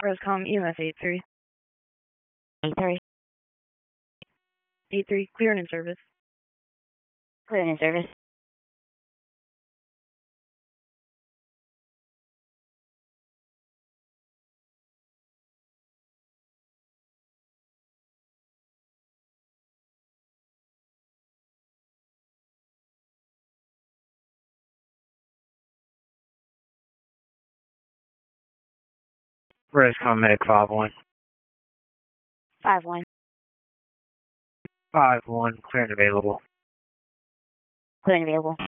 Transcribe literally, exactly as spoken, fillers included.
Roscom E M S eight three. eight three. eight three, clearing in service. Clearing in service. Roscom Medic five one. five one. five one, clearing available. Clearing available.